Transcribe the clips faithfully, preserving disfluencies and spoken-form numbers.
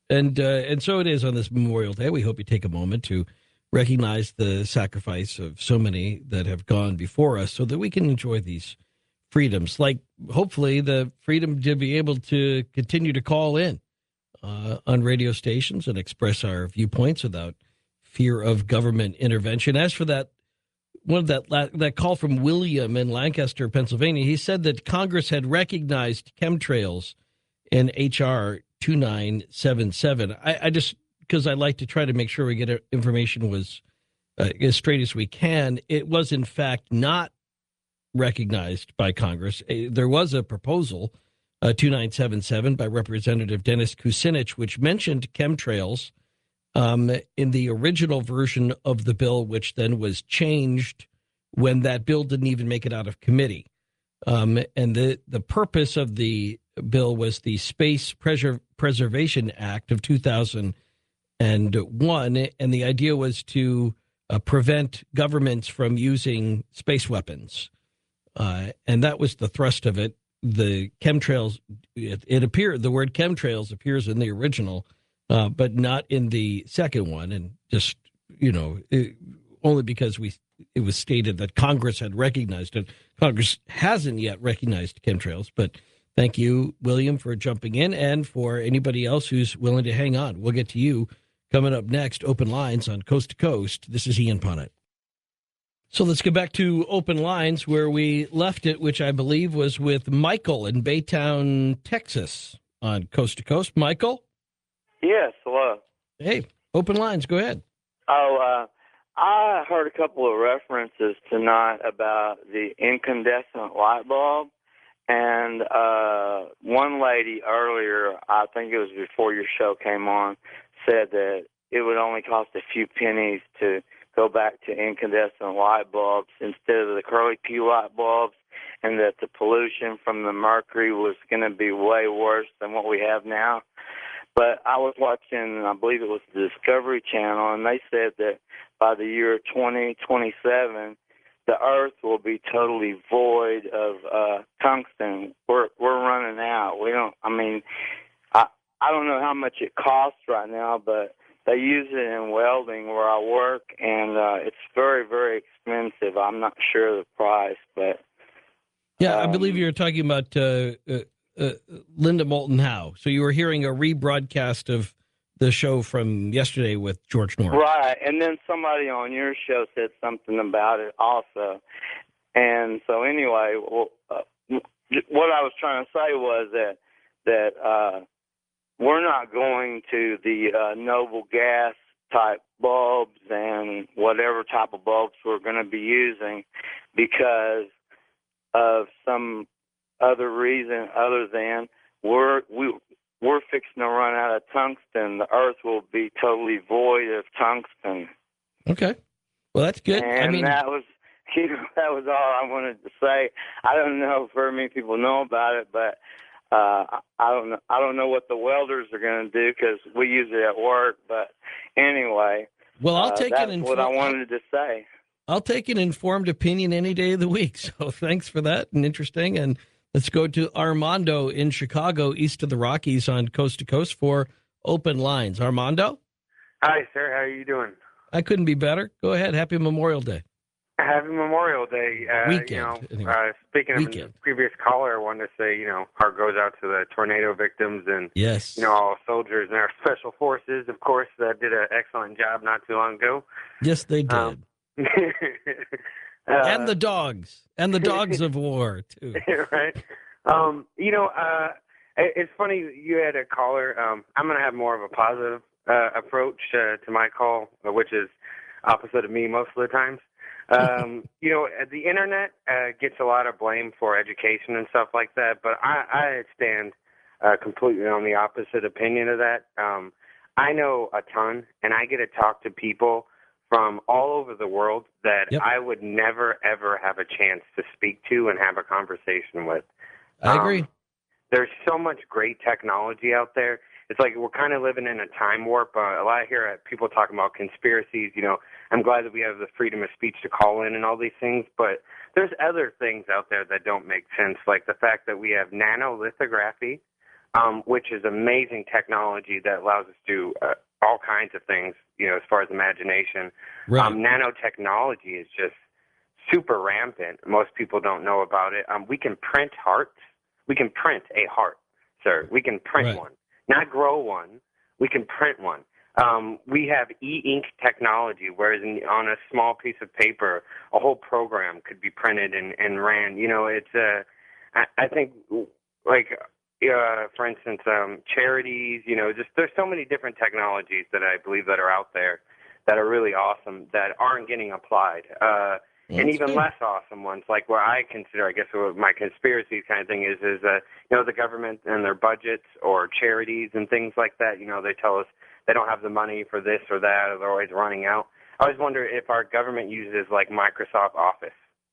And uh, and so it is on this Memorial Day. We hope you take a moment to recognize the sacrifice of so many that have gone before us so that we can enjoy these freedoms, like hopefully the freedom to be able to continue to call in uh, on radio stations and express our viewpoints without fear of government intervention. As for that, one of that that call from William in Lancaster, Pennsylvania, he said that Congress had recognized chemtrails in H R twenty-nine seventy-seven. I, I just, because I like to try to make sure we get information was uh, as straight as we can. It was in fact not recognized by Congress. Uh, There was a proposal, uh, twenty-nine seventy-seven, by Representative Dennis Kucinich, which mentioned chemtrails um, in the original version of the bill, which then was changed when that bill didn't even make it out of committee. Um, and the, the purpose of the bill was the Space Preser- Preservation Act of two thousand one, and the idea was to uh, prevent governments from using space weapons. Uh, and that was the thrust of it. The chemtrails, it, it appeared, the word chemtrails appears in the original, uh, but not in the second one. And just, you know, it, only because we it was stated that Congress had recognized it. Congress hasn't yet recognized chemtrails, but thank you, William, for jumping in, and for anybody else who's willing to hang on. We'll get to you coming up next. Open Lines on Coast to Coast. This is Ian Punnett. So let's get back to Open Lines where we left it, which I believe was with Michael in Baytown, Texas on Coast to Coast. Michael? Yes, hello. Hey, Open Lines, go ahead. Oh, uh, I heard a couple of references tonight about the incandescent light bulb, and uh, one lady earlier, I think it was before your show came on, said that it would only cost a few pennies to go back to incandescent light bulbs instead of the curly Q light bulbs, and that the pollution from the mercury was going to be way worse than what we have now. But I was watching, I believe it was the Discovery Channel, and they said that by the year twenty twenty-seven, the Earth will be totally void of uh, tungsten. We're we're running out. We don't. I mean, I I don't know how much it costs right now, but they use it in welding where I work, and uh, it's very very expensive. I'm not sure of the price, but yeah, um, I believe you were talking about uh, uh, uh, Linda Moulton Howe. So you were hearing a rebroadcast of the show from yesterday with George Norris. Right, and then somebody on your show said something about it also. And so anyway, well, uh, what I was trying to say was that that uh, we're not going to the uh, noble gas type bulbs and whatever type of bulbs we're going to be using because of some other reason other than we're we. We're fixing to run out of tungsten. The Earth will be totally void of tungsten. Okay. Well, that's good. And I mean, that was, you know, that was all I wanted to say. I don't know if very many people know about it, but uh, I don't know. I don't know what the welders are going to do because we use it at work. But anyway, well, I'll uh, take that's an what infor- I wanted to say. I'll take an informed opinion any day of the week. So thanks for that and interesting. And let's go to Armando in Chicago, east of the Rockies on Coast to Coast for Open Lines. Armando? Hi, sir. How are you doing? I couldn't be better. Go ahead. Happy Memorial Day. Happy Memorial Day. Uh, Weekend. You know, Anyway. uh, speaking Weekend. of the previous caller, I wanted to say, you know, heart goes out to the tornado victims and, Yes. you know, all soldiers and our special forces, of course, that did an excellent job not too long ago. Yes, they did. Um, uh, and the dogs. And the dogs of war, too. right. Um, you know, uh, it, it's funny you had a caller. Um, I'm going to have more of a positive uh, approach uh, to my call, which is opposite of me most of the times. Um, you know, the internet uh, gets a lot of blame for education and stuff like that, but I, I stand uh, completely on the opposite opinion of that. Um, I know a ton, and I get to talk to people from all over the world that Yep. I would never, ever have a chance to speak to and have a conversation with. I agree. Um, there's so much great technology out there. It's like we're kind of living in a time warp. Uh, a lot of here people talking about conspiracies. You know, I'm glad that we have the freedom of speech to call in and all these things, but there's other things out there that don't make sense, like the fact that we have nanolithography, um, which is amazing technology that allows us to do uh, all kinds of things, you know, as far as imagination. Right. Um, nanotechnology is just super rampant. Most people don't know about it. Um, we can print hearts. We can print a heart, sir. We can print Right. one, not grow one. We can print one. Um, we have e-ink technology, whereas in, on a small piece of paper, a whole program could be printed and, and ran. You know, it's uh, I, I think, like, uh, for instance, um, charities, you know, just there's so many different technologies that I believe that are out there that are really awesome that aren't getting applied. Uh, and That's even good. less awesome ones, like what I consider, I guess, what my conspiracy kind of thing is, is uh, you know, the government and their budgets or charities and things like that. You know, they tell us they don't have the money for this or that, or they're always running out. I always wonder if our government uses like Microsoft Office.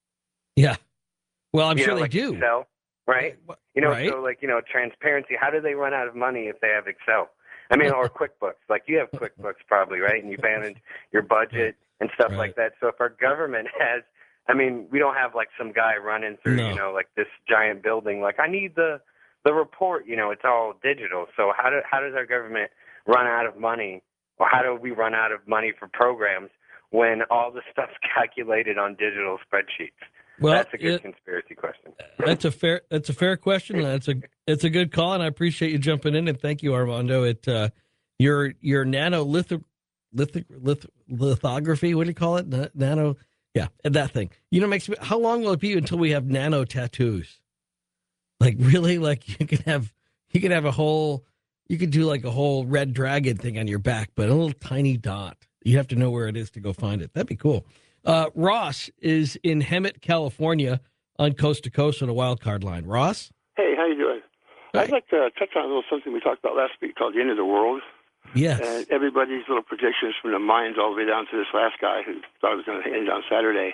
Yeah. Well, I'm you sure know, they like do. Excel, right? Right. You know, Right. so like, you know, transparency. How do they run out of money if they have Excel? I mean, or QuickBooks. Like you have QuickBooks probably, right? And you manage your budget and stuff Right. like that. So if our government has, I mean, we don't have like some guy running through, No. you know, like this giant building. Like I need the the report. You know, it's all digital. So how do how does our government run out of money, or how do we run out of money for programs when all the stuff's calculated on digital spreadsheets? Well, That's a good it- conspiracy question. That's a fair. That's a fair question. That's a. It's a good call, and I appreciate you jumping in. And thank you, Armando. It uh, your your nano lith, lith, lith, lithography. What do you call it? Na- Nano. Yeah, that thing. You know, makes me. How long will it be until we have nano tattoos? Like really, like you can have you can have a whole. You could do like a whole red dragon thing on your back, but a little tiny dot. You have to know where it is to go find it. That'd be cool. Uh, Ross is in Hemet, California, on Coast to Coast on a wild card line. Ross? Hey, how you doing? Hi. I'd like to touch on a little something we talked about last week called the end of the world. Yes. And everybody's little predictions from the Mayans all the way down to this last guy who thought it was going to end on Saturday.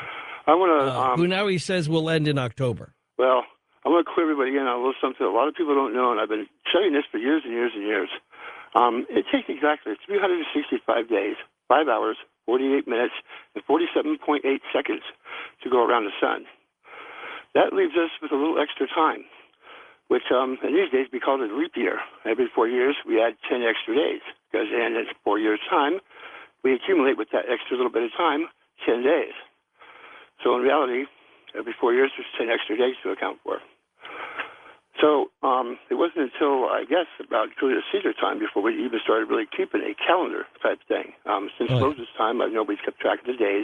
I want to, Uh, um, who now he says will end in October. well, I want to clear everybody in on a little something a lot of people don't know, and I've been studying this for years and years and years. Um, it takes exactly three hundred sixty-five days, five hours, forty-eight minutes, and forty-seven point eight seconds to go around the sun. That leaves us with a little extra time, which um, in these days we call it a leap year. Every four years we add ten extra days, because in four years' time we accumulate with that extra little bit of time ten days. So in reality, every four years there's ten extra days to account for. So um, it wasn't until, I guess, about Julius Caesar time before we even started really keeping a calendar type thing. Um, since Oh, yeah. Moses' time, uh, nobody's kept track of the days.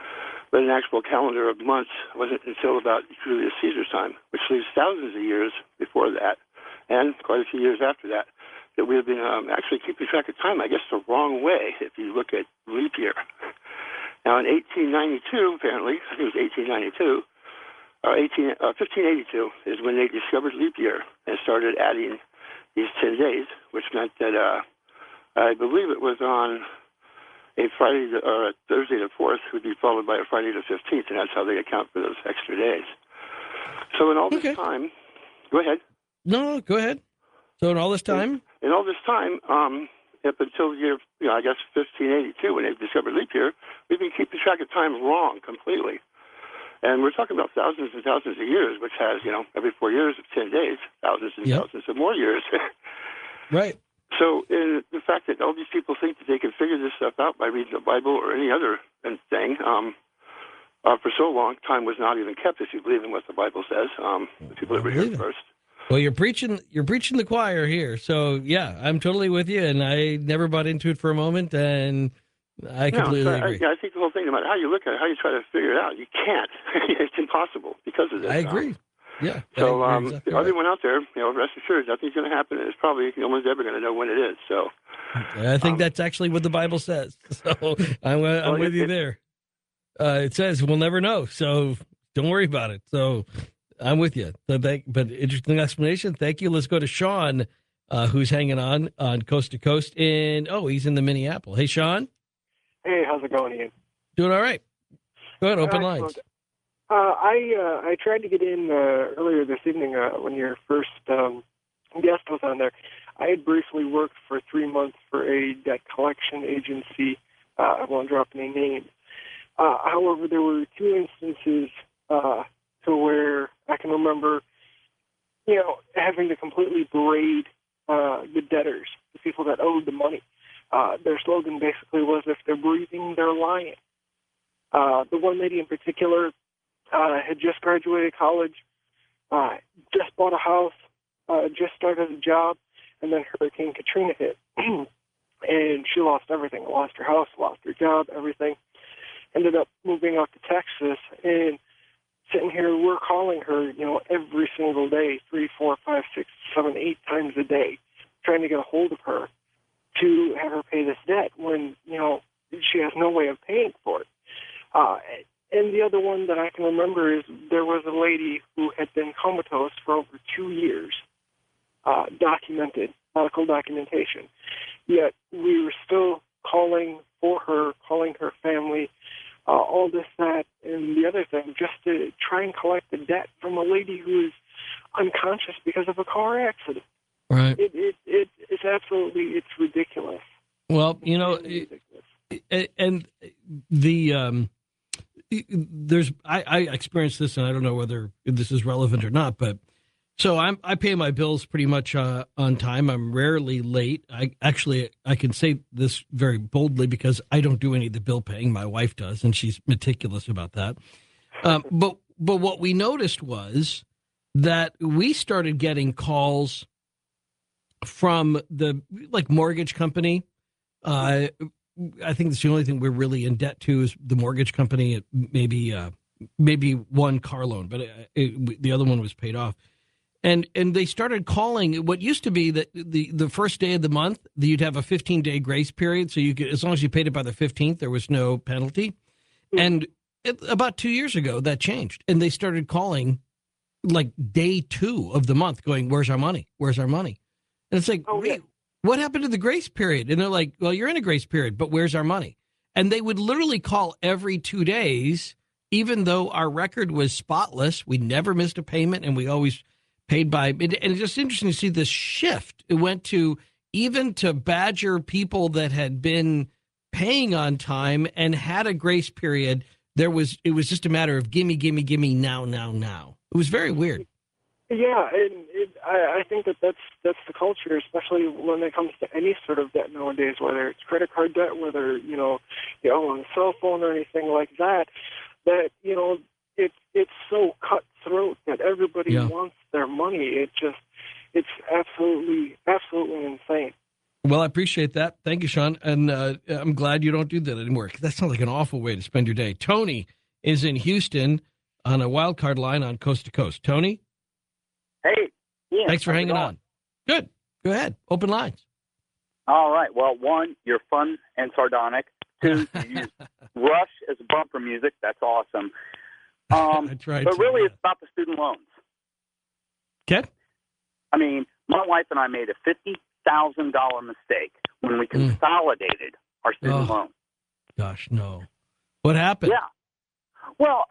But an actual calendar of months wasn't until about Julius Caesar's time, which leaves thousands of years before that, and quite a few years after that, that we have been um, actually keeping track of time, I guess, the wrong way if you look at leap year. Now, in eighteen ninety-two, apparently, I think it was eighteen ninety-two, or eighteen, uh, fifteen eighty-two is when they discovered leap year and started adding these ten days, which meant that uh, I believe it was on a Friday the, or a Thursday the fourth would be followed by a Friday the fifteenth, and that's how they account for those extra days. So in all this Okay. time, go ahead. No, no, go ahead. So in all this time? In all this time, um, up until the year, you know, I guess fifteen eighty-two, when they discovered leap year, we've been keeping track of time wrong completely. And we're talking about thousands and thousands of years, which has, you know, every four years of ten days, thousands and Yep. thousands of more years. Right. So in the fact that all these people think that they can figure this stuff out by reading the Bible or any other thing, um, uh, for so long, time was not even kept, if you believe in what the Bible says. Um, the people that I were here believe it. first. Well, you're preaching. You're preaching the choir here. So yeah, I'm totally with you, and I never bought into it for a moment, and I completely no, so I, agree. yeah, I think the whole thing, no matter how you look at it, how you try to figure it out, you can't. It's impossible because of this. I Um, agree. Yeah. So, I um, agree exactly everyone out there, you know, rest assured, nothing's going to happen. And it's probably no one's ever going to know when it is. So, right. I think um, that's actually what the Bible says. So I'm, uh, I'm Well, with it- you it- there. Uh, it says we'll never know, so don't worry about it. So I'm with you. So thank, but interesting explanation. Thank you. Let's go to Sean, uh, who's hanging on on Coast to Coast. And oh, he's in the Minneapolis. Hey, Sean, Hey, how's it going, Ian? doing all right. Go ahead, open Uh, lines. Uh, I uh, I tried to get in uh, earlier this evening uh, when your first um, guest was on there. I had briefly worked for three months for a debt collection agency. Uh, I won't drop any names. Uh, however, there were two instances uh, to where I can remember you know, having to completely berate uh, the debtors, the people that owed the money. Uh, their slogan basically was, if they're breathing, they're lying. Uh, the one lady in particular uh, had just graduated college, uh, just bought a house, uh, just started a job, and then Hurricane Katrina hit. And she lost everything. Lost her house, lost her job, everything. Ended up moving out to Texas, and sitting here, we're calling her, you know, every single day, three, four, five, six, seven, eight times a day, trying to get a hold of her to have her pay this debt when, you know, she has no way of paying for it. Uh, and the other one that I can remember is there was a lady who had been comatose for over two years, uh, documented, medical documentation. Yet we were still calling for her, calling her family, uh, all this, that, and the other thing, just to try and collect the debt from a lady who is unconscious because of a car accident. Right. It, it, it, it's absolutely, it's ridiculous. Well, you know, It's it, and the um, there's I, I experienced this, and I don't know whether this is relevant or not, but so I'm I pay my bills pretty much uh, on time. I'm rarely late. I actually I can say this very boldly because I don't do any of the bill paying. My wife does, and she's meticulous about that. Um, but but what we noticed was that we started getting calls from the like mortgage company. Uh, I think that's the only thing we're really in debt to is the mortgage company. It maybe uh, maybe one car loan, but it, it, the other one was paid off. And and they started calling what used to be that the, the first day of the month, you'd have a fifteen day grace period. So you could, as long as you paid it by the fifteenth, there was no penalty. And it, about two years ago, that changed. And they started calling like day two of the month going, where's our money? Where's our money? And it's like, Oh, wait, yeah. what happened to the grace period? And they're like, well, you're in a grace period, but where's our money? And they would literally call every two days, even though our record was spotless. We never missed a payment, and we always paid by. And it's just interesting to see this shift. It went to even to badger people that had been paying on time and had a grace period. There was, it was just a matter of gimme, gimme, gimme, now, now, now. It was very weird. Yeah, and it, I, I think that that's that's the culture, especially when it comes to any sort of debt nowadays, whether it's credit card debt, whether you know you own a cell phone or anything like that. That you know it it's so cutthroat that everybody Yeah. wants their money. It just it's absolutely absolutely insane. Well, I appreciate that. Thank you, Sean. And uh, I'm glad you don't do that anymore. That sounds like an awful way to spend your day. Tony is in Houston on a wild card line on Coast to Coast. Tony, Hey, yeah. thanks for how's it hanging going? on. Good. Go ahead. Open lines. All right. Well, one, you're fun and sardonic. Two, you use Rush as bumper music. That's awesome. Um, I tried but to, really, yeah. it's about the student loans. Okay. I mean, my wife and I made a fifty thousand dollars mistake when we Mm. consolidated our student Oh. loans. Gosh, no. What happened? Yeah. Well,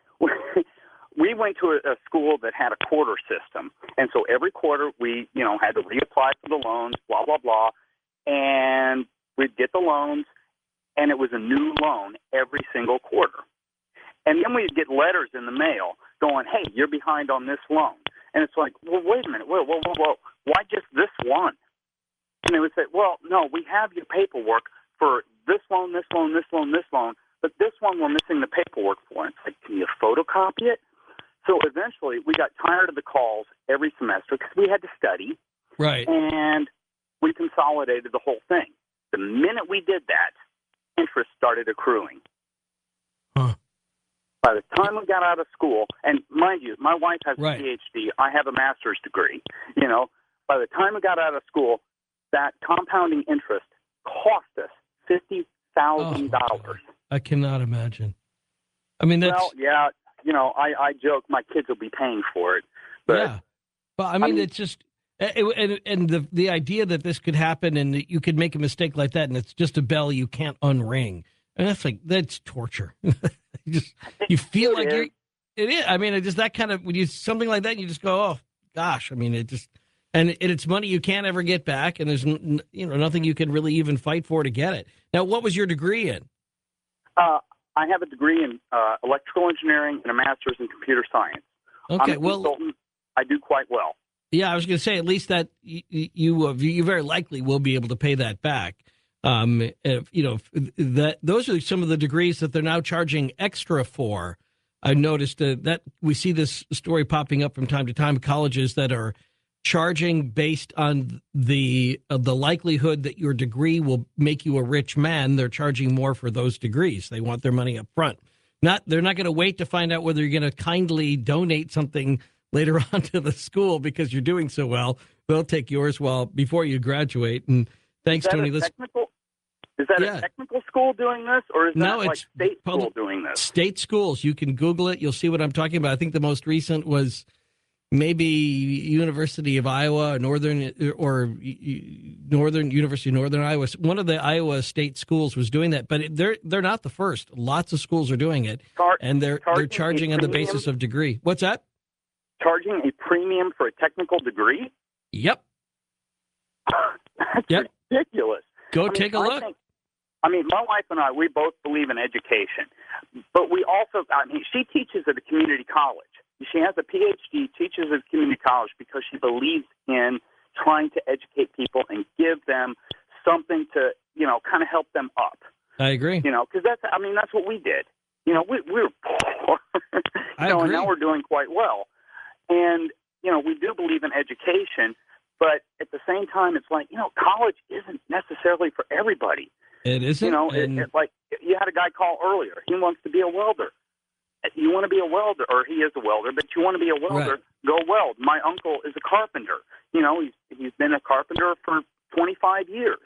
we went to a, a school that had a quarter system, and so every quarter we, you know, had to reapply for the loans, blah blah blah, and we'd get the loans, and it was a new loan every single quarter, and then we'd get letters in the mail going, "Hey, you're behind on this loan," and it's like, well, wait a minute, whoa, whoa, whoa, whoa, why just this one? And they would say, well, no, we have your paperwork for this loan, this loan, this loan, this loan, but this one we're missing the paperwork for. And it's like, can you photocopy it? So eventually we got tired of the calls every semester because we had to study, Right. and we consolidated the whole thing. The minute we did that, interest started accruing. Huh. By the time we got out of school, and mind you, my wife has Right. a P H D, I have a master's degree, you know, by the time we got out of school, that compounding interest cost us fifty thousand dollars. Oh, I cannot imagine. I mean, that's, Well, yeah, you know, I, I joke my kids will be paying for it. But yeah. Well, I mean, mean- it's just, it, and, and the, the idea that this could happen and that you could make a mistake like that and it's just a bell you can't unring. And that's like, that's torture. you just, you feel It like is. you're, it is. I mean, it just that kind of, when you, something like that, you just go, oh gosh. I mean, it just, and it, it's money you can't ever get back. And there's, n- you know, nothing you can really even fight for to get it. Now, what was your degree in? uh, I have a degree in uh, electrical engineering and a master's in computer science. Okay. I'm a Well, consultant. I do quite well. Yeah, I was going to say at least that you you, uh, you very likely will be able to pay that back. Um, if, you know that those are some of the degrees that they're now charging extra for. I noticed uh, that we see this story popping up from time to time. Colleges that are charging based on the uh, the likelihood that your degree will make you a rich man. They're charging more for those degrees. They want their money up front. Not they're not going to wait to find out whether you're going to kindly donate something later on to the school because you're doing so well. They'll take yours while before you graduate. And thanks, Is that Tony. a Let's, technical, is that Yeah. a technical school doing this, or is No, that like it's state public- school doing this? State schools. You can Google it. You'll see what I'm talking about. I think the most recent was maybe University of Iowa, Northern or Northern University of Northern Iowa. One of the Iowa state schools was doing that, but they're they're not the first. Lots of schools are doing it, Char- and they're charging they're a charging on the premium? basis of degree. What's that? Charging a premium for a technical degree? Yep. That's Yep. ridiculous. Go I mean, take a I look. think- I mean, my wife and I, we both believe in education, but we also, I mean, she teaches at a community college. She has a P H D, teaches at a community college because she believes in trying to educate people and give them something to, you know, kind of help them up. I agree. You know, because that's, I mean, that's what we did. You know, we, we were poor, you I know, agree. and now we're doing quite well. And, you know, we do believe in education, but at the same time, it's like, you know, college isn't necessarily for everybody. It isn't. You know, and it, it, like you had a guy call earlier. He wants to be a welder. You want to be a welder, or he is a welder, but you want to be a welder, Right. go weld. My uncle is a carpenter. You know, he's he's been a carpenter for twenty-five years.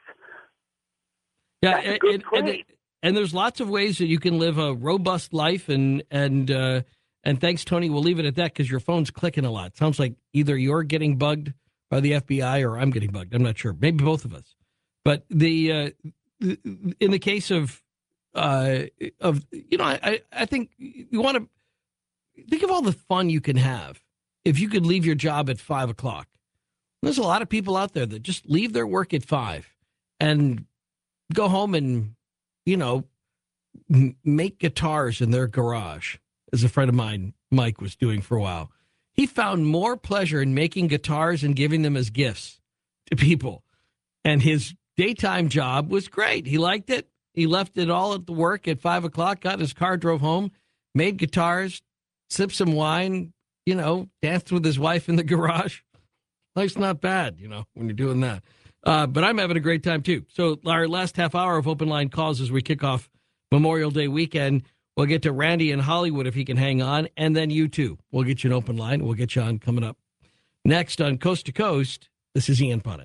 yeah, That's a and, good and, and, trade. and there's lots of ways that you can live a robust life, and and uh, and thanks, Tony. We'll leave it at that because your phone's clicking a lot. Sounds like either you're getting bugged by the F B I or I'm getting bugged. I'm not sure. Maybe both of us. But the uh, in the case of uh, of you know, I I think you want to think of all the fun you can have if you could leave your job at five o'clock. There's a lot of people out there that just leave their work at five and go home and, you know, m- make guitars in their garage, as a friend of mine, Mike, was doing for a while. He found more pleasure in making guitars and giving them as gifts to people. And his daytime job was great. He liked it. He left it all at the work at five o'clock, got in his car, drove home, made guitars, sipped some wine, you know, danced with his wife in the garage. Life's not bad, you know, when you're doing that. Uh, but I'm having a great time, too. So our last half hour of open line calls as we kick off Memorial Day weekend. We'll get to Randy in Hollywood if he can hang on. And then you, too. We'll get you an open line. We'll get you on coming up. Next on Coast to Coast, this is Ian Punnett.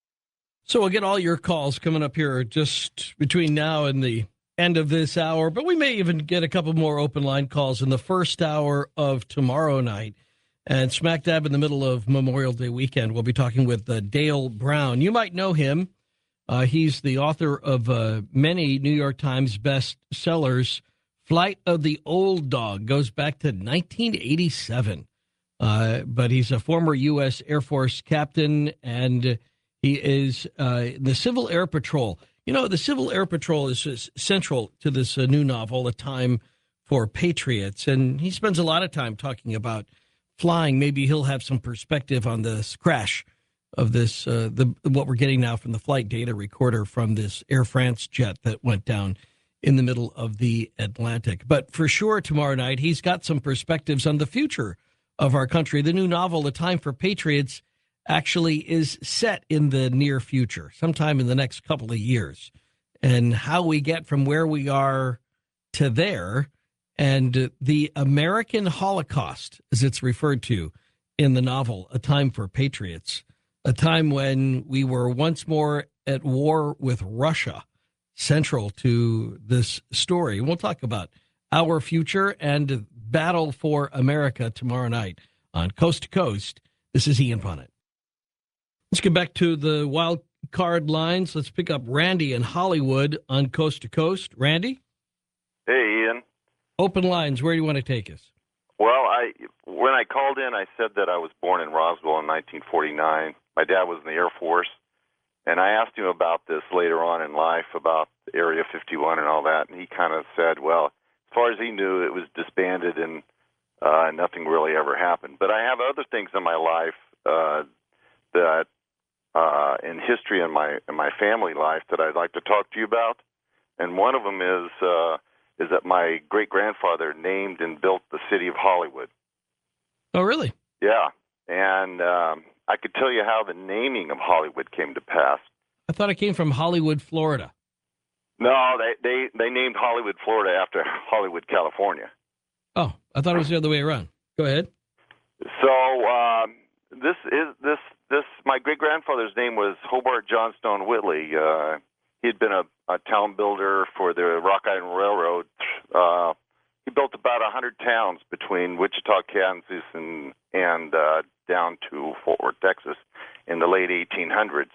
So we'll get all your calls coming up here just between now and the end of this hour. But we may even get a couple more open line calls in the first hour of tomorrow night. And smack dab in the middle of Memorial Day weekend, we'll be talking with uh, Dale Brown. You might know him. Uh, he's the author of uh, many New York Times bestsellers. Flight of the Old Dog goes back to nineteen eighty-seven. Uh, but he's a former U S Air Force captain, and he is uh, the Civil Air Patrol. You know, the Civil Air Patrol is, is central to this uh, new novel, A Time for Patriots. And he spends a lot of time talking about flying. Maybe he'll have some perspective on this crash of this, uh, the what we're getting now from the flight data recorder from this Air France jet that went down in the middle of the Atlantic. But for sure, tomorrow night, he's got some perspectives on the future of our country. The new novel, A Time for Patriots, actually is set in the near future, sometime in the next couple of years. And how we get from where we are to there, and the American Holocaust, as it's referred to in the novel, A Time for Patriots, a time when we were once more at war with Russia, central to this story. We'll talk about our future and battle for America tomorrow night on Coast to Coast. This is Ian Punnett. Let's get back to the wild card lines. Let's pick up Randy in Hollywood on Coast to Coast. Randy? Hey, Ian. Open lines, where do you want to take us? Well, I when I called in, I said that I was born in Roswell in nineteen forty-nine. My dad was in the Air Force, and I asked him about this later on in life, about Area fifty-one and all that, and he kind of said, well, as far as he knew, it was disbanded and uh, nothing really ever happened. But I have other things in my life uh, that uh, in history in my in my family life that I'd like to talk to you about. And one of them is uh, is that my great grandfather named and built the city of Hollywood. Oh, really? Yeah, and um, I could tell you how the naming of Hollywood came to pass. I thought it came from Hollywood, Florida. No, they they, they named Hollywood, Florida, after Hollywood, California. Oh, I thought it was the other way around. Go ahead. So um, this is this this my great grandfather's name was Hobart Johnstone Whitley. Uh, he'd been a, a town builder for the Rock Island Railroad. Uh, he built about a hundred towns between Wichita, Kansas, and and uh, down to Fort Worth, Texas, in the late eighteen hundreds.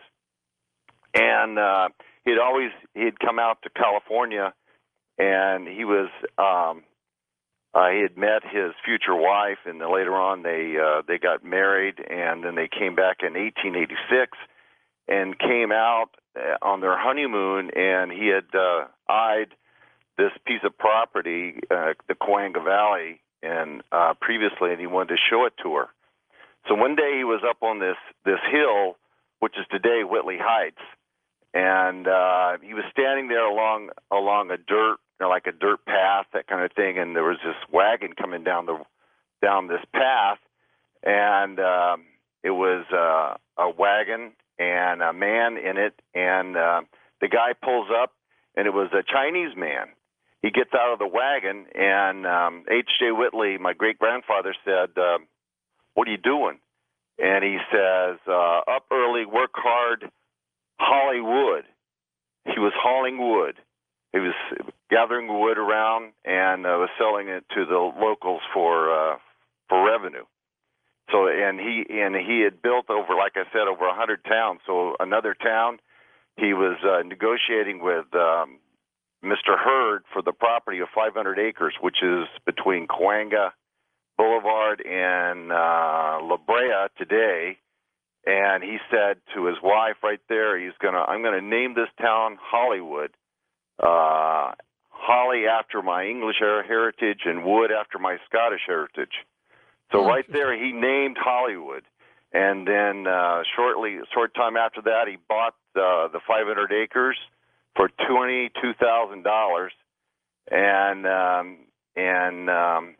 And uh, he'd always he'd come out to California, and he was. Um, Uh, he had met his future wife, and then later on they uh, they got married, and then they came back in eighteen eighty-six and came out uh, on their honeymoon, and he had uh, eyed this piece of property, uh, the Cahuenga Valley, and uh, previously, and he wanted to show it to her. So one day he was up on this this hill, which is today Whitley Heights, and uh, he was standing there along along a dirt. like a dirt path, that kind of thing, and there was this wagon coming down the down this path, and um, it was uh, a wagon and a man in it, and uh, the guy pulls up, and it was a Chinese man. He gets out of the wagon, and um, H J Whitley, my great-grandfather, said, uh, "What are you doing?" And he says, uh, "Up early, work hard, Hollywood." He was hauling wood. He was gathering wood around and uh, was selling it to the locals for uh, for revenue. So, and he and he had built over, like I said, over a hundred towns. So another town, he was uh, negotiating with um, Mister Hurd for the property of five hundred acres, which is between Cahuenga Boulevard and uh, La Brea today. And he said to his wife right there, he's gonna, I'm gonna name this town Hollywood. Uh, Holly after my English heritage and Wood after my Scottish heritage. So oh, right there, he named Hollywood. And then uh, shortly, short time after that, he bought uh, the five hundred acres for twenty-two thousand dollars, and um, and um,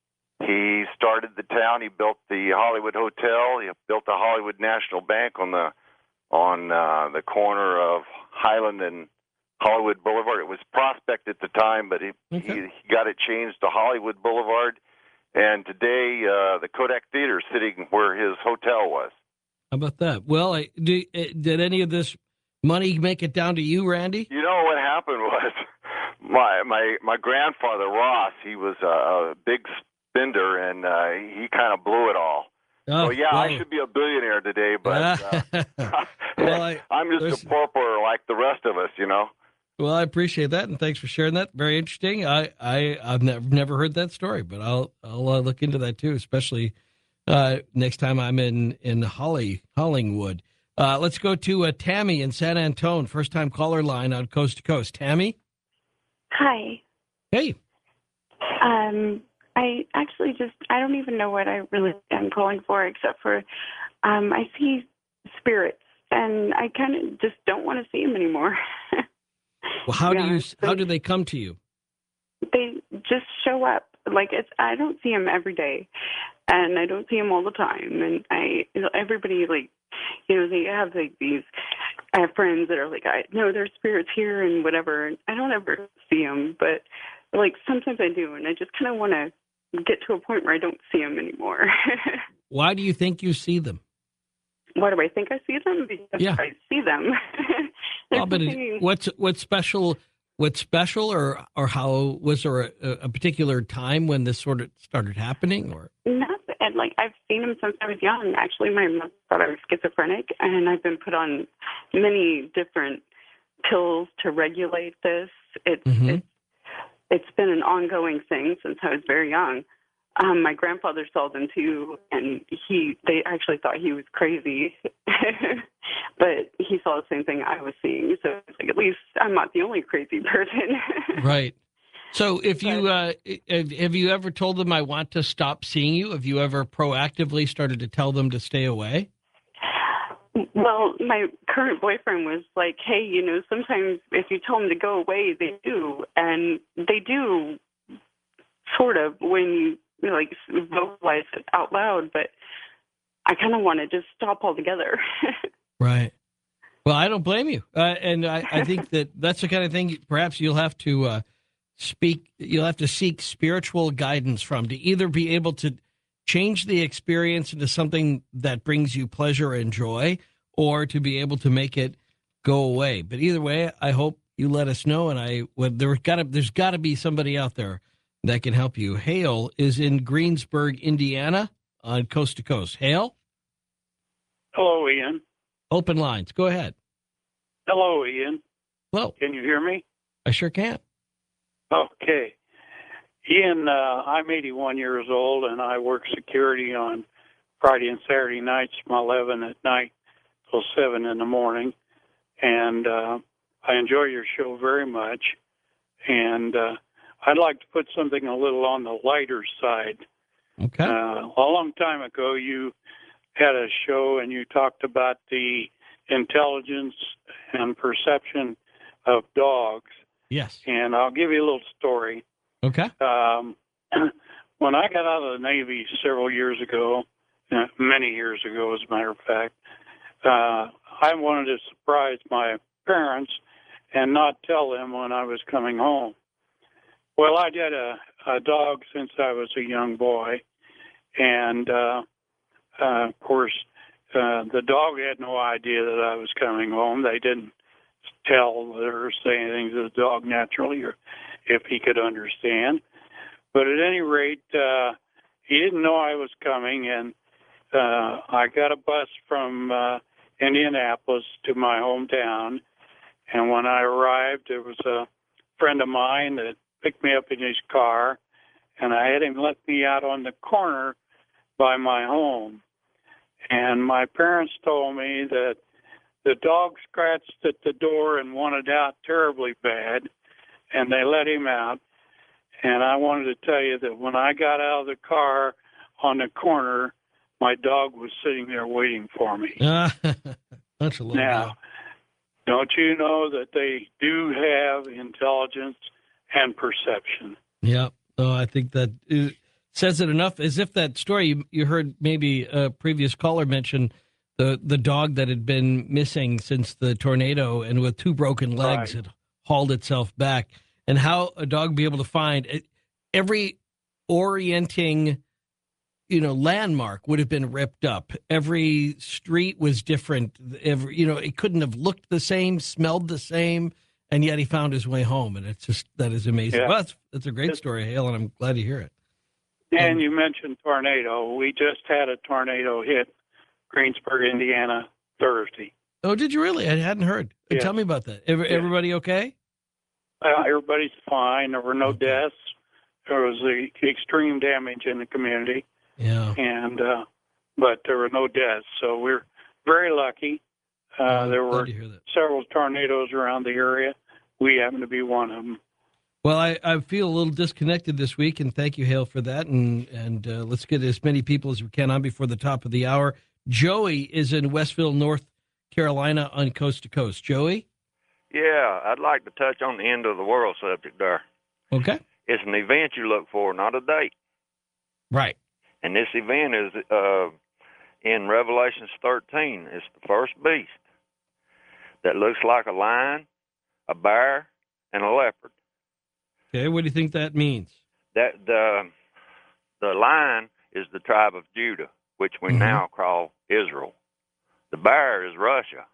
he started the town. He built the Hollywood Hotel. He built the Hollywood National Bank on the on uh, the corner of Highland and Hollywood Boulevard. It was Prospect at the time, but he, okay. he, he got it changed to Hollywood Boulevard. And today, uh, the Kodak Theater is sitting where his hotel was. How about that? Well, I, do, did any of this money make it down to you, Randy? You know what happened was my my my grandfather Ross. He was a, a big spender, and uh, he kind of blew it all. Oh, so yeah, well, I should be a billionaire today, but uh, well, I, I'm just a pauper like the rest of us, you know. Well, I appreciate that, and thanks for sharing that. Very interesting. I, I, I've never, never heard that story, but I'll, I'll uh, look into that too, especially uh, next time I'm in in Holly, Hollingwood. Uh, let's go to uh, Tammy in San Antone, first time caller line on Coast to Coast. Tammy. Hi. Hey. Um, I actually just I don't even know what I really am calling for, except for um, I see spirits, and I kind of just don't want to see them anymore. Well, how yeah, do you? How do they come to you? They just show up. Like it's. I don't see them every day, and I don't see them all the time. And I, everybody like, you know, they have like these. I have friends that are like, I know there's spirits here and whatever. And I don't ever see them, but like sometimes I do, and I just kind of want to get to a point where I don't see them anymore. Why do you think you see them? Why do I think I see them? Because yeah. I see them. Well, but it, what's what's special? What's special, or or how was there a, a particular time when this sort of started happening, or not? And like I've seen them since I was young. Actually, my mother thought I was schizophrenic, and I've been put on many different pills to regulate this. It's mm-hmm. it's it's been an ongoing thing since I was very young. Um, my grandfather saw them too, and he they actually thought he was crazy, but he saw the same thing I was seeing. So it's like, at least I'm not the only crazy person. Right. So if you uh, have, have you ever told them I want to stop seeing you? Have you ever proactively started to tell them to stay away? Well, my current boyfriend was like, hey, you know, sometimes if you tell them to go away, they do. And they do sort of when you, you know, like vocalize it out loud. But I kind of want to just stop altogether. Right. Well, I don't blame you. Uh, and I, I think that that's the kind of thing perhaps you'll have to uh, speak, you'll have to seek spiritual guidance from, to either be able to change the experience into something that brings you pleasure and joy, or to be able to make it go away. But either way, I hope you let us know. And I, well, there got to, there's got to be somebody out there that can help you. Hale is in Greensburg, Indiana, on Coast to Coast. Hale? Hello, Ian. Open lines. Go ahead. Hello, Ian. Hello. Can you hear me? I sure can. Okay. Ian, uh, I'm eighty-one years old, and I work security on Friday and Saturday nights from eleven at night till seven in the morning. And uh, I enjoy your show very much. And uh, I'd like to put something a little on the lighter side. Okay. Uh, a long time ago, you had a show, and you talked about the intelligence and perception of dogs. Yes. And I'll give you a little story. Okay. Um, when I got out of the Navy several years ago, uh, many years ago, as a matter of fact, uh, I wanted to surprise my parents and not tell them when I was coming home. Well, I did a, a dog since I was a young boy, and uh, uh, of course, uh, the dog had no idea that I was coming home. They didn't tell or say anything to the dog naturally, or if he could understand. But at any rate, uh, he didn't know I was coming, and uh, I got a bus from uh, Indianapolis to my hometown, and when I arrived, there was a friend of mine that picked me up in his car, and I had him let me out on the corner by my home. And my parents told me that the dog scratched at the door and wanted out terribly bad, and they let him out. And I wanted to tell you that when I got out of the car on the corner, my dog was sitting there waiting for me. Uh, that's a little now, deal. Don't you know that they do have intelligence and perception? Yeah. Oh, I think that uh, says it enough. As if that story you, you heard maybe a previous caller mention the the dog that had been missing since the tornado and with two broken legs Right. had hauled itself back, and how a dog be able to find it, every orienting, you know, landmark would have been ripped up. Every street was different. Every, you know, it couldn't have looked the same, smelled the same, and yet he found his way home. And it's just, that is amazing. Yeah. Well, that's, that's a great story, Hale, and I'm glad to hear it. And Um, you mentioned tornado. We just had a tornado hit Greensburg, Indiana, Thursday. Oh, did you really? I hadn't heard. Yeah. Tell me about that. Every, Yeah. Everybody okay? Uh, everybody's fine. There were no Okay. deaths. There was the extreme damage in the community, Yeah. and uh, but there were no deaths. So we're very lucky. Uh, Oh, there glad were to hear that. several tornadoes around the area. We happen to be one of them. Well, I, I feel a little disconnected this week, and thank you, Hale, for that. And and uh, let's get as many people as we can on before the top of the hour. Joey is in Westville, North Carolina, on Coast to Coast. Joey? Yeah, I'd like to touch on the end of the world subject there. Okay. It's an event you look for, not a date. Right. And this event is uh, in Revelations thirteen. It's the first beast that looks like a lion, a bear, and a leopard. Okay, what do you think that means? That the the lion is the tribe of Judah, which we Mhm. now call Israel. The bear is Russia.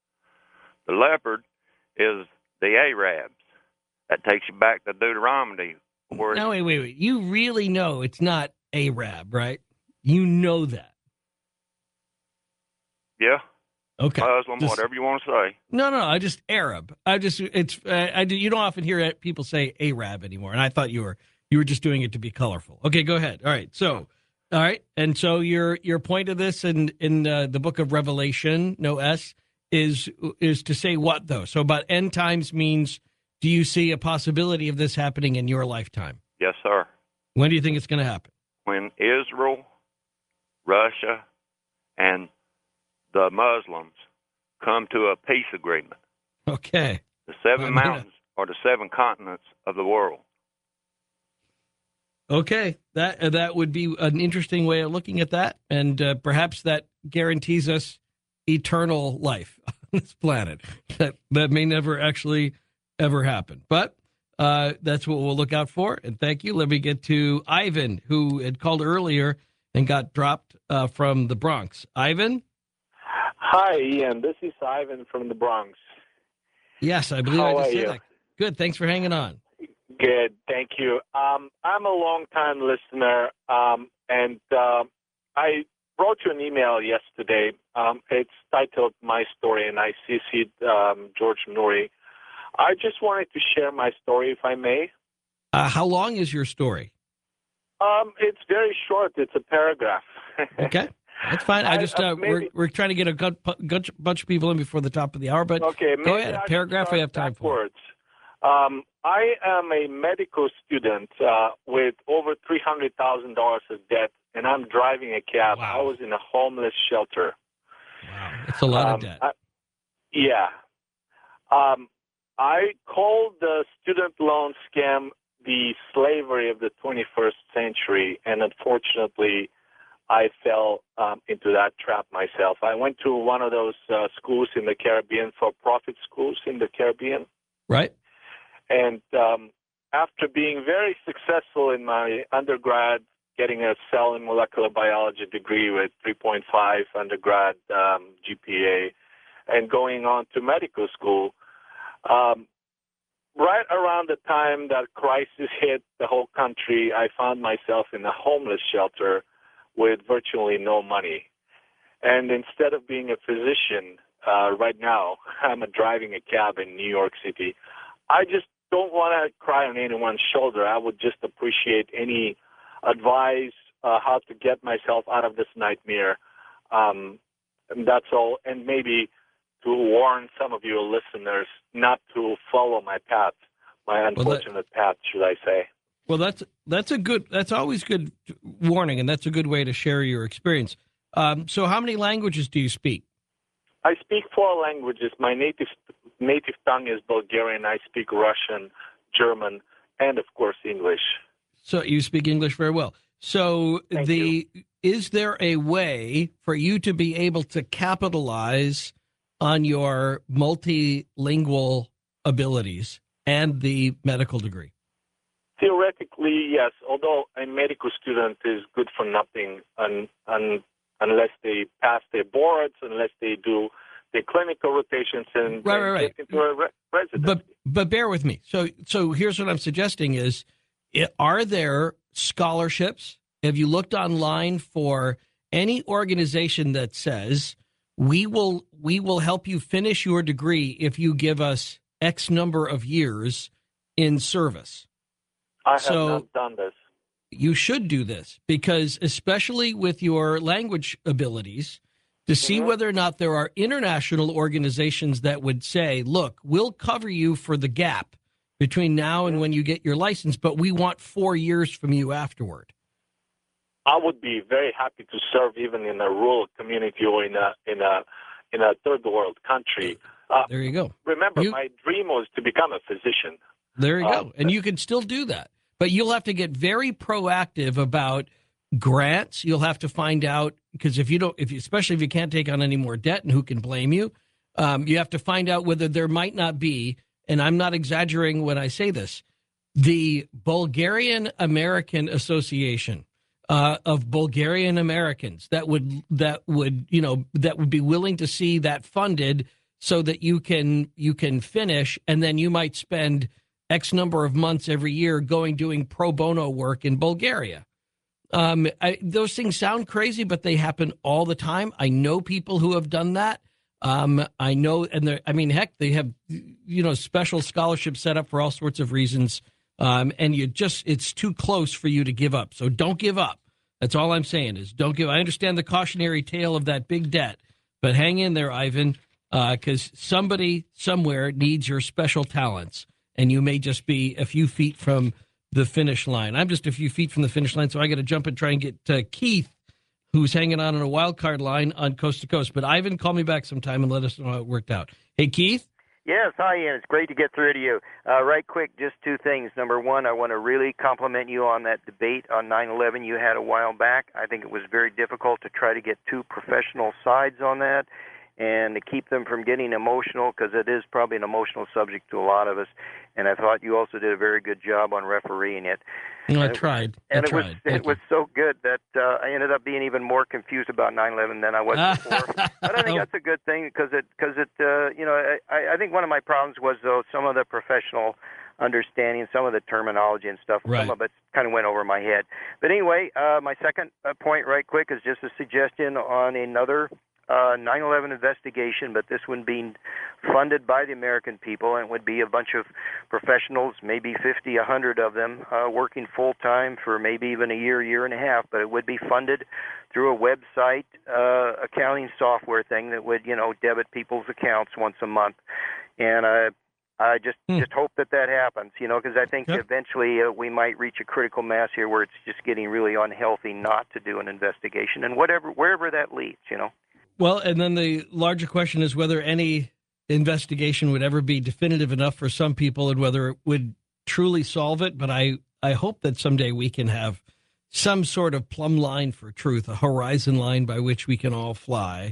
The leopard is the Arabs. That takes you back to Deuteronomy. Where No, wait, wait, wait. You really know it's not Arab, right? You know that. yeah, Okay. Muslim, Just- whatever you want to say. No, no, I just Arab. I just it's uh, I do. You don't often hear people say Arab anymore, and I thought you were you were just doing it to be colorful. Okay, go ahead. All right, so all right, and so your your point of this in in uh, the book of Revelation, no S, is is to say what though? So about end times means do you see a possibility of this happening in your lifetime? Yes, sir. When do you think it's going to happen? When Israel, Russia, and the Muslims come to a peace agreement. Okay. The seven I'm mountains are the seven continents of the world. Okay, that uh, that would be an interesting way of looking at that, and uh, perhaps that guarantees us eternal life on this planet. That that may never actually ever happen, but uh, that's what we'll look out for. And thank you. Let me get to Ivan, who had called earlier and got dropped uh, from the Bronx. Ivan? Hi, Ian. This is Ivan from the Bronx. Yes, I believe How I just are said you? that. Good. Thanks for hanging on. Good, thank you. Um, I'm a long-time listener, um, and uh, I wrote you an email yesterday. Um, it's titled "My Story," and I C C'd um, George Noory. I just wanted to share my story, if I may. Uh, how long is your story? Um, it's very short. It's a paragraph. Okay, that's fine. I I- just uh, uh, we're maybe- we're trying to get a good, good bunch of people in before the top of the hour, but Okay, go maybe ahead. I A should paragraph we start have time for. backwards. Um, I am a medical student uh, with over three hundred thousand dollars of debt, and I'm driving a cab. Wow. I was in a homeless shelter. Wow, that's a lot Um, of debt. I- yeah. Um, I called the student loan scam the slavery of the twenty-first century, and unfortunately, I fell um, into that trap myself. I went to one of those uh, schools in the Caribbean, for-profit schools in the Caribbean. Right? And um, after being very successful in my undergrad, getting a cell and molecular biology degree with three point five undergrad um, G P A, and going on to medical school, um, right around the time that crisis hit the whole country, I found myself in a homeless shelter with virtually no money. And instead of being a physician, uh, right now, I'm a driving a cab in New York City. I just don't want to cry on anyone's shoulder. I would just appreciate any advice uh, how to get myself out of this nightmare. Um, and that's all. And maybe to warn some of your listeners not to follow my path, my unfortunate path, should I say. Well, that's that's a good. That's always good warning, and that's a good way to share your experience. Um, so, how many languages do you speak? I speak four languages. My native native tongue is Bulgarian. I speak Russian, German, and of course English. So you speak English very well. So Thank the is there a way for you to be able to capitalize on your multilingual abilities and the medical degree? Theoretically, yes. Although a medical student is good for nothing un, un, unless they pass their boards, unless they do their clinical rotations and, Right, and right, right. get into a re- residency. But but bear with me. So so here's what I'm suggesting is, i- are there scholarships? Have you looked online for any organization that says we will we will help you finish your degree if you give us X number of years in service? I have so- not done this. You should do this because, especially with your language abilities, to see Mhm. whether or not there are international organizations that would say, look, we'll cover you for the gap between now and when you get your license, but we want four years from you afterward. I would be very happy to serve even in a rural community or in a in a in a third world country. Uh, There you go. remember, You- my dream was to become a physician. There you Uh, go. And you can still do that. But you'll have to get very proactive about grants. You'll have to find out, because if you don't, if you, especially if you can't take on any more debt, and who can blame you, um, you have to find out whether there might not be, and I'm not exaggerating when I say this, the Bulgarian American Association uh, of Bulgarian Americans that would that would you know that would be willing to see that funded so that you can you can finish, and then you might spend X number of months every year going doing pro bono work in Bulgaria. Um, I, those things sound crazy, but they happen all the time. I know people who have done that. Um, I know, and they're, I mean, heck, they have, you know, special scholarships set up for all sorts of reasons. Um, and you just, it's too close for you to give up. So don't give up. That's all I'm saying is don't give. I understand the cautionary tale of that big debt, but hang in there, Ivan, because uh, somebody somewhere needs your special talents. and you may just be a few feet from the finish line. I'm just a few feet from the finish line, so I got to jump and try and get uh, Keith, who's hanging on on a wild card line on Coast to Coast. But Ivan, call me back sometime and let us know how it worked out. Hey, Keith? Yes, hi, Ian. It's great to get through to you. Uh, right quick, just two things. Number one, I want to really compliment you on that debate on nine eleven you had a while back. I think it was very difficult to try to get two professional sides on that and to keep them from getting emotional, because it is probably an emotional subject to a lot of us. And I thought you also did a very good job on refereeing it. No, I and tried. It, and I it was tried. it Thank was you. so good that uh, I ended up being even more confused about nine eleven than I was before. But I think that's a good thing because it because it uh, you know I, I think one of my problems was though some of the professional understanding, some of the terminology and stuff. Right. Some of it kind of went over my head. But anyway, uh, my second uh, point, right quick, is just a suggestion on another uh, nine eleven investigation, but this one being funded by the American people, and it would be a bunch of professionals, maybe fifty, a hundred of them, uh, working full-time for maybe even a year, year and a half, but it would be funded through a website uh, accounting software thing that would, you know, debit people's accounts once a month. And uh, I just, Hmm. just hope that that happens, you know, because I think Yep. eventually uh, we might reach a critical mass here where it's just getting really unhealthy not to do an investigation, and whatever, wherever that leads, you know. Well, and then the larger question is whether any investigation would ever be definitive enough for some people and whether it would truly solve it. But I, I hope that someday we can have some sort of plumb line for truth, a horizon line by which we can all fly.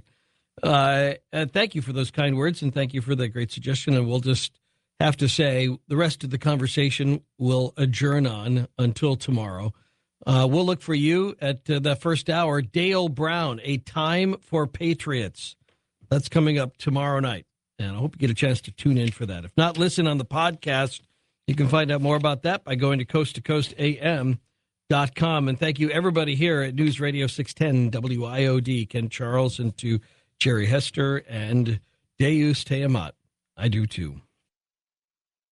Uh, and thank you for those kind words, and thank you for the great suggestion. And we'll just have to say the rest of the conversation will adjourn on until tomorrow. Uh, we'll look for you at uh, the first hour. Dale Brown, A Time for Patriots. That's coming up tomorrow night. And I hope you get a chance to tune in for that. If not, listen on the podcast. You can find out more about that by going to coast to coast a m dot com. And thank you, everybody here at News Radio six ten W I O D, Ken Charles, and to Jerry Hester and Deus Teamat. I do, too.